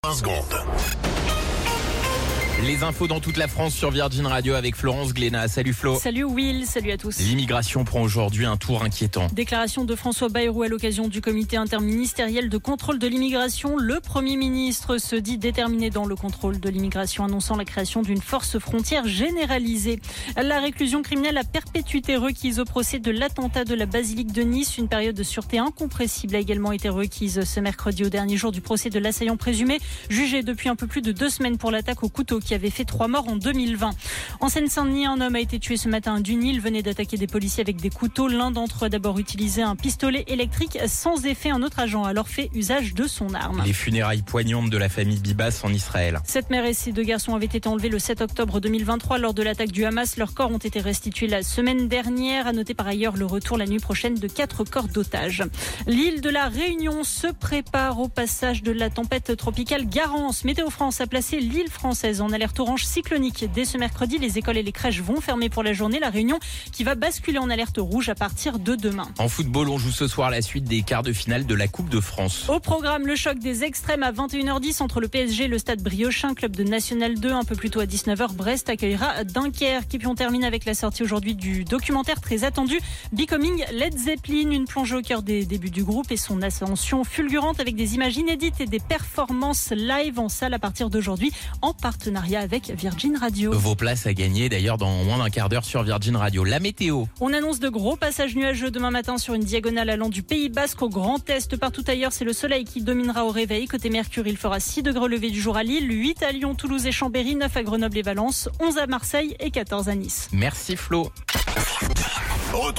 20 secondes. Les infos dans toute la France sur Virgin Radio avec Florence Glénat. Salut Flo. Salut Will, salut à tous. L'immigration prend aujourd'hui un tour inquiétant. Déclaration de François Bayrou à l'occasion du comité interministériel de contrôle de l'immigration. Le Premier ministre se dit déterminé dans le contrôle de l'immigration, annonçant la création d'une force frontière généralisée. La réclusion criminelle à perpétuité requise au procès de l'attentat de la basilique de Nice. Une période de sûreté incompressible a également été requise ce mercredi au dernier jour du procès de l'assaillant présumé, jugé depuis un peu plus de 2 semaines pour l'attaque au couteau qui avait fait 3 morts en 2020. En Seine-Saint-Denis, un homme a été tué ce matin à Duny. Il venait d'attaquer des policiers avec des couteaux. L'un d'entre eux a d'abord utilisé un pistolet électrique sans effet. Un autre agent a alors fait usage de son arme. Les funérailles poignantes de la famille Bibas en Israël. 7 mères et ses 2 garçons avaient été enlevés le 7 octobre 2023 lors de l'attaque du Hamas. Leurs corps ont été restitués la semaine dernière. À noter par ailleurs le retour la nuit prochaine de 4 corps d'otages. L'île de la Réunion se prépare au passage de la tempête tropicale Garance. Météo France a placé l'île française en alerte orange cyclonique. Dès ce mercredi, les écoles et les crèches vont fermer pour la journée. La Réunion qui va basculer en alerte rouge à partir de demain. En football, on joue ce soir la suite des quarts de finale de la Coupe de France. Au programme, le choc des extrêmes à 21h10 entre le PSG et le Stade Briochin, club de National 2. Un peu plus tôt à 19h, Brest accueillera Dunkerque. Et puis on termine avec la sortie aujourd'hui du documentaire très attendu Becoming Led Zeppelin, une plongée au cœur des débuts du groupe et son ascension fulgurante avec des images inédites et des performances live en salle à partir d'aujourd'hui en partenariat avec Virgin Radio. Vos places à gagner d'ailleurs dans moins d'un quart d'heure sur Virgin Radio. La météo. On annonce de gros passages nuageux demain matin sur une diagonale allant du Pays Basque au Grand Est. Partout ailleurs, c'est le soleil qui dominera au réveil. Côté Mercure, il fera 6 degrés au lever du jour à Lille, 8 à Lyon, Toulouse et Chambéry, 9 à Grenoble et Valence, 11 à Marseille et 14 à Nice. Merci Flo.